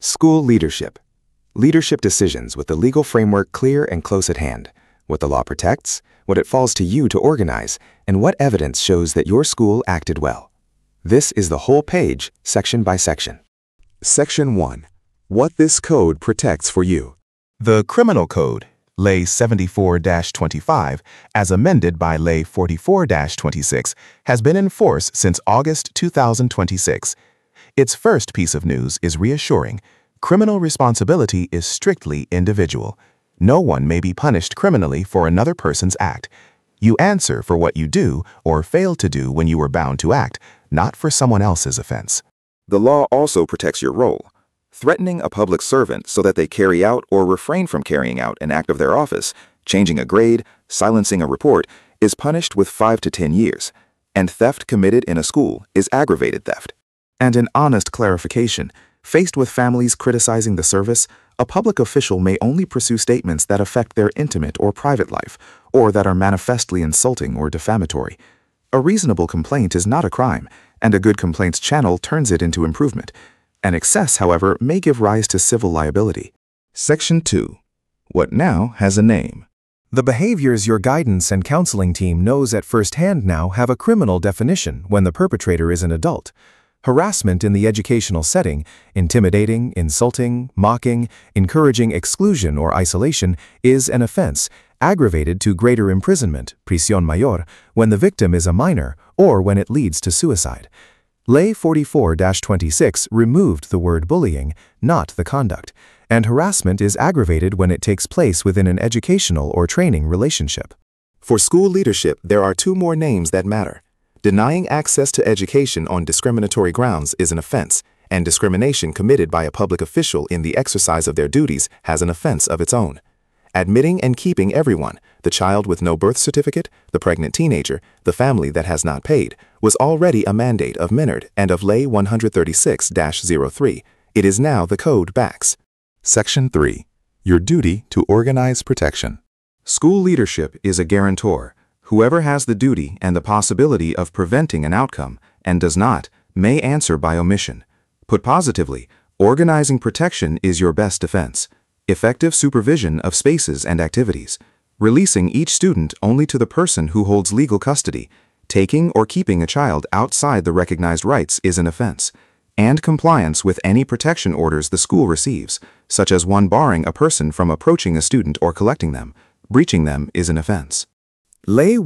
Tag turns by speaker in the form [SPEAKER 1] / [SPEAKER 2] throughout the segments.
[SPEAKER 1] School leadership. Leadership decisions with the legal framework clear and close at hand. What the law protects, what it falls to you to organize, and what evidence shows that your school acted well. This is the whole page, section by section.
[SPEAKER 2] Section 1. What this code protects for you.
[SPEAKER 3] The Criminal Code, Ley 74-25, as amended by Ley 44-26, has been in force since August 2026. Its first piece of news is reassuring. Criminal responsibility is strictly individual. No one may be punished criminally for another person's act. You answer for what you do or fail to do when you were bound to act, not for someone else's offense.
[SPEAKER 4] The law also protects your role. Threatening a public servant so that they carry out or refrain from carrying out an act of their office, changing a grade, silencing a report, is punished with 5 to 10 years, and theft committed in a school is aggravated theft.
[SPEAKER 5] And an honest clarification, faced with families criticizing the service, a public official may only pursue statements that affect their intimate or private life, or that are manifestly insulting or defamatory. A reasonable complaint is not a crime, and a good complaints channel turns it into improvement. An excess, however, may give rise to civil liability.
[SPEAKER 2] Section 2. What now has a name.
[SPEAKER 6] The behaviors your guidance and counseling team knows at first hand now have a criminal definition when the perpetrator is an adult. Harassment in the educational setting, intimidating, insulting, mocking, encouraging exclusion or isolation, is an offense, aggravated to greater imprisonment, prisión mayor, when the victim is a minor or when it leads to suicide. Ley 44-26 removed the word bullying, not the conduct, and harassment is aggravated when it takes place within an educational or training relationship.
[SPEAKER 5] For school leadership, there are 2 more names that matter. Denying access to education on discriminatory grounds is an offense, and discrimination committed by a public official in the exercise of their duties has an offense of its own. Admitting and keeping everyone, the child with no birth certificate, the pregnant teenager, the family that has not paid, was already a mandate of Minard and of Ley 136-03. It is now the code backs.
[SPEAKER 2] Section 3. Your duty to organize protection.
[SPEAKER 1] School leadership is a guarantor. Whoever has the duty and the possibility of preventing an outcome and does not may answer by omission. Put positively, organizing protection is your best defense. Effective supervision of spaces and activities. Releasing each student only to the person who holds legal custody. Taking or keeping a child outside the recognized rights is an offense. And compliance with any protection orders the school receives, such as one barring a person from approaching a student or collecting them. Breaching them is an offense.
[SPEAKER 5] Ley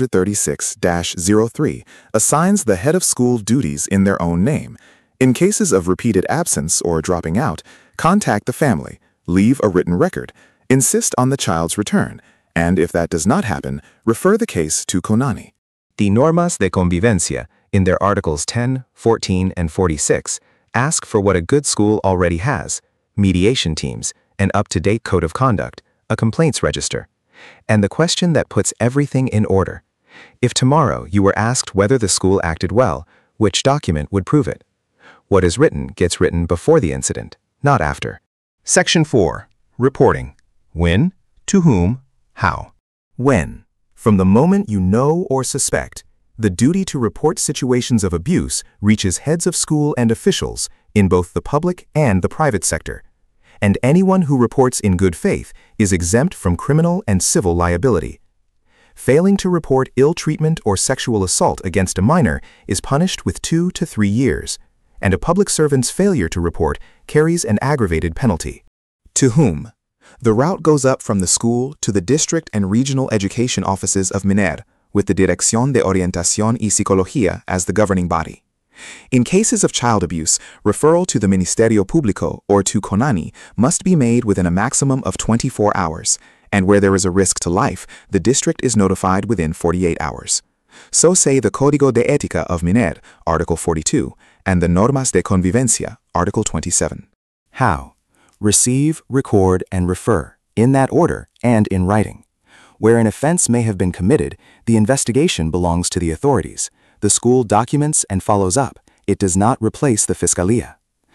[SPEAKER 5] 136-03 assigns the head of school duties in their own name. In cases of repeated absence or dropping out, contact the family, leave a written record, insist on the child's return, and if that does not happen, refer the case to CONANI.
[SPEAKER 7] The Normas de Convivencia, in their Articles 10, 14, and 46, ask for what a good school already has: mediation teams, an up-to-date code of conduct, a complaints register, and the question that puts everything in order. If tomorrow you were asked whether the school acted well, which document would prove it? What is written gets written before the incident, not after.
[SPEAKER 3] Section 4. Reporting. When, to whom, how.
[SPEAKER 6] When, from the moment you know or suspect, the duty to report situations of abuse reaches heads of school and officials in both the public and the private sector. And anyone who reports in good faith is exempt from criminal and civil liability. Failing to report ill treatment or sexual assault against a minor is punished with 2 to 3 years, and a public servant's failure to report carries an aggravated penalty.
[SPEAKER 5] To whom? The route goes up from the school to the district and regional education offices of Minard, with the Dirección de Orientación y Psicología as the governing body. In cases of child abuse, referral to the Ministerio Público or to CONANI must be made within a maximum of 24 hours, and where there is a risk to life, the district is notified within 48 hours. So say the Código de Ética of Minard, Article 42, and the Normas de Convivencia, Article 27.
[SPEAKER 1] How? Receive, record, and refer, in that order and in writing. Where an offense may have been committed, the investigation belongs to the authorities. The school documents and follows up. It does not replace the Fiscalía.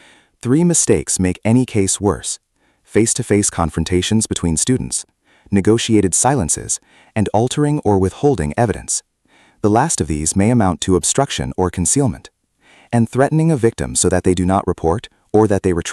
[SPEAKER 1] 3 mistakes make any case worse: face-to-face confrontations between students, negotiated silences, and altering or withholding evidence. The last of these may amount to obstruction or concealment. And threatening a victim so that they do not report or that they retract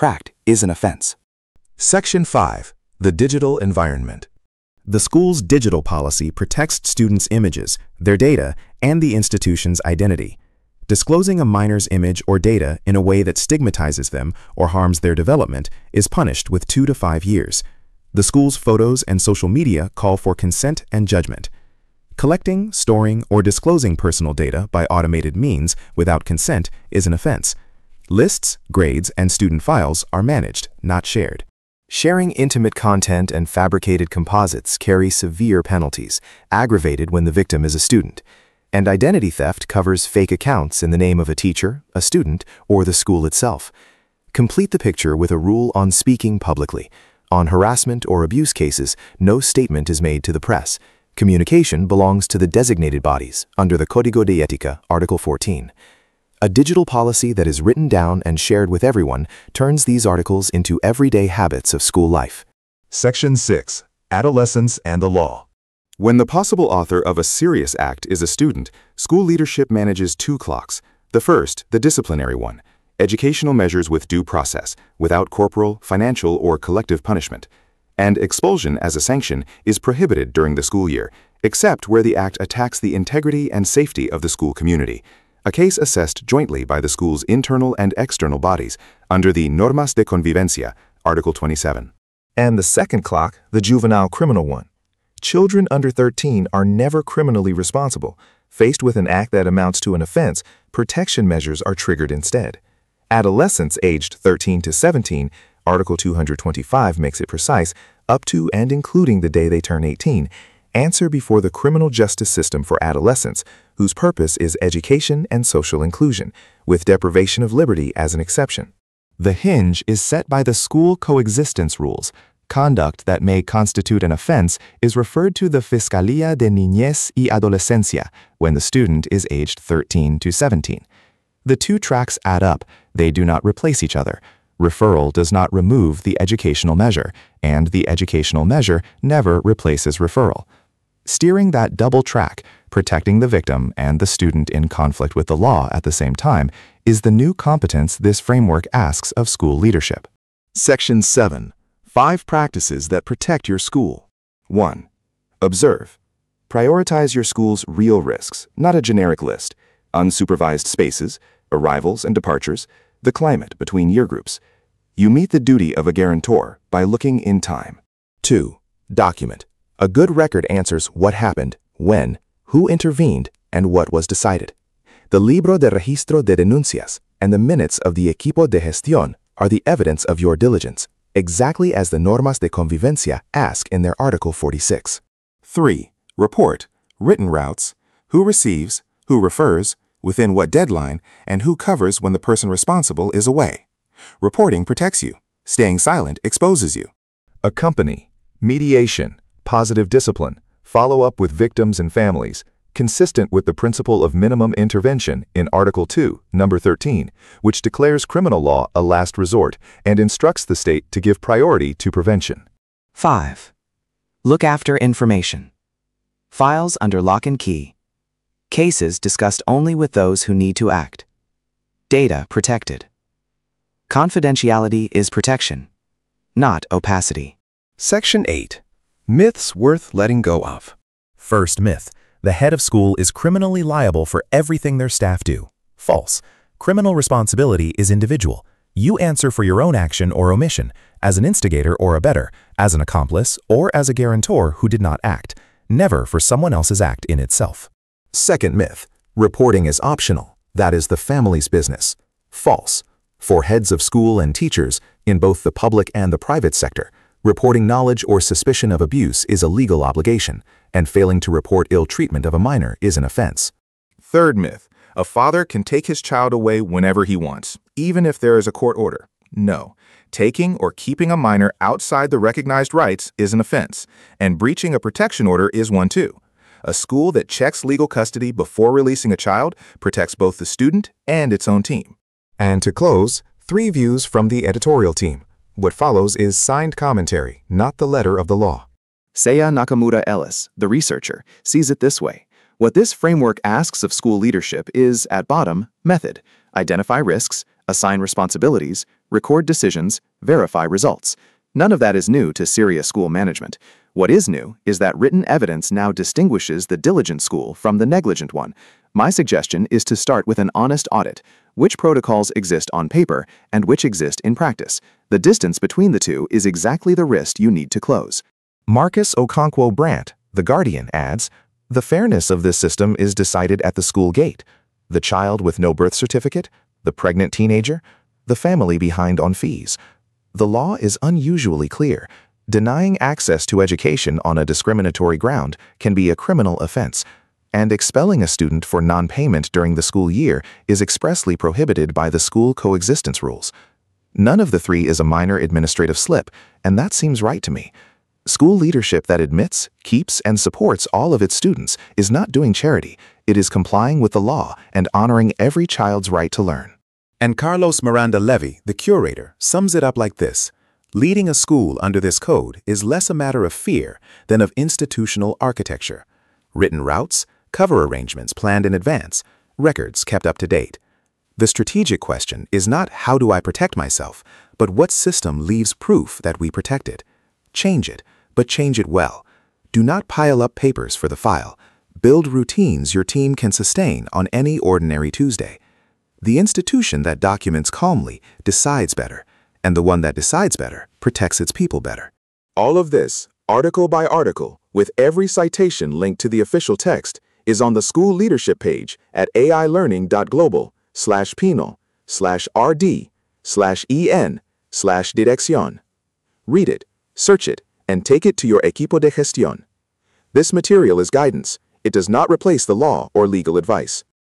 [SPEAKER 5] is an offense.
[SPEAKER 6] Section 5. The digital environment. The school's digital policy protects students' images, their data, and the institution's identity. Disclosing a minor's image or data in a way that stigmatizes them or harms their development is punished with 2 to 5 years. The school's photos and social media call for consent and judgment. Collecting, storing, or disclosing personal data by automated means without consent is an offense. Lists, grades, and student files are managed, not shared. Sharing intimate content and fabricated composites carry severe penalties, aggravated when the victim is a student. And identity theft covers fake accounts in the name of a teacher, a student, or the school itself. Complete the picture with a rule on speaking publicly. On harassment or abuse cases, no statement is made to the press. Communication belongs to the designated bodies under the Código de Ética, Article 14. A digital policy that is written down and shared with everyone turns these articles into everyday habits of school life.
[SPEAKER 2] Section 6. Adolescence and the law.
[SPEAKER 4] When the possible author of a serious act is a student, school leadership manages 2 clocks. The first, the disciplinary one, educational measures with due process, without corporal, financial, or collective punishment. And expulsion as a sanction is prohibited during the school year, except where the act attacks the integrity and safety of the school community. A case assessed jointly by the school's internal and external bodies under the Normas de Convivencia, Article 27.
[SPEAKER 7] And the second clock, the juvenile criminal one. Children under 13 are never criminally responsible. Faced with an act that amounts to an offense, protection measures are triggered instead. Adolescents aged 13 to 17, Article 225 makes it precise, up to and including the day they turn 18, answer before the criminal justice system for adolescents, whose purpose is education and social inclusion, with deprivation of liberty as an exception.
[SPEAKER 3] The hinge is set by the school coexistence rules. Conduct that may constitute an offense is referred to the Fiscalía de Niñez y Adolescencia when the student is aged 13 to 17. The 2 tracks add up. They do not replace each other. Referral does not remove the educational measure, and the educational measure never replaces referral. Steering that double track, protecting the victim and the student in conflict with the law at the same time, is the new competence this framework asks of school leadership.
[SPEAKER 5] Section 7. 5 practices that protect your school.
[SPEAKER 4] 1. Observe. Prioritize your school's real risks, not a generic list. Unsupervised spaces, arrivals and departures, the climate between year groups. You meet the duty of a guarantor by looking in time.
[SPEAKER 5] 2. Document. A good record answers what happened, when, who intervened, and what was decided. The Libro de Registro de Denuncias and the minutes of the Equipo de Gestión are the evidence of your diligence, exactly as the Normas de Convivencia ask in their Article 46.
[SPEAKER 4] 3. Report. Written routes. Who receives, who refers, within what deadline, and who covers when the person responsible is away. Reporting protects you. Staying silent exposes you.
[SPEAKER 6] Accompany, mediation, positive discipline, follow up with victims and families, consistent with the principle of minimum intervention in Article 2, Number 13, which declares criminal law a last resort and instructs the state to give priority to prevention.
[SPEAKER 8] 5. Look after information. Files under lock and key. Cases discussed only with those who need to act. Data protected. Confidentiality is protection, not opacity.
[SPEAKER 6] Section 8. Myths worth letting go of. First myth. The head of school is criminally liable for everything their staff do. False. Criminal responsibility is individual. You answer for your own action or omission, as an instigator or abettor, as an accomplice, or as a guarantor who did not act, never for someone else's act in itself. Second myth. Reporting is optional. That is the family's business. False. For heads of school and teachers, in both the public and the private sector, reporting knowledge or suspicion of abuse is a legal obligation, and failing to report ill treatment of a minor is an offense.
[SPEAKER 5] Third myth. A father can take his child away whenever he wants, even if there is a court order. No. Taking or keeping a minor outside the recognized rights is an offense, and breaching a protection order is one too. A school that checks legal custody before releasing a child protects both the student and its own team.
[SPEAKER 6] And to close, 3 views from the editorial team. What follows is signed commentary, not the letter of the law.
[SPEAKER 5] Seiya Nakamura Ellis, the researcher, sees it this way. What this framework asks of school leadership is, at bottom, method. Identify risks, assign responsibilities,
[SPEAKER 9] record decisions, verify results. None of that is new to serious school management. What is new is that written evidence now distinguishes the diligent school from the negligent one. My suggestion is to start with an honest audit. Which protocols exist on paper and which exist in practice? The distance between the two is exactly the wrist you need to close.
[SPEAKER 3] Marcus Okonkwo Brandt, The Guardian, adds, "The fairness of this system is decided at the school gate. The child with no birth certificate, the pregnant teenager, the family behind on fees. The law is unusually clear. Denying access to education on a discriminatory ground can be a criminal offense, and expelling a student for non-payment during the school year is expressly prohibited by the school coexistence rules. None of the three is a minor administrative slip, and that seems right to me. School leadership that admits, keeps, and supports all of its students is not doing charity. It is complying with the law and honoring every child's right to learn."
[SPEAKER 6] And Carlos Miranda Levy, the curator, sums it up like this: "Leading a school under this code is less a matter of fear than of institutional architecture. Written routes, cover arrangements planned in advance, records kept up to date. The strategic question is not how do I protect myself, but what system leaves proof that we protect it. Change it, but change it well. Do not pile up papers for the file. Build routines your team can sustain on any ordinary Tuesday. The institution that documents calmly decides better, and the one that decides better protects its people better."
[SPEAKER 5] All of this, article by article, with every citation linked to the official text, is on the school leadership page at ailearning.global/penal/rd/en/dirección. Read it, search it, and take it to your equipo de gestión. This material is guidance. It does not replace the law or legal advice.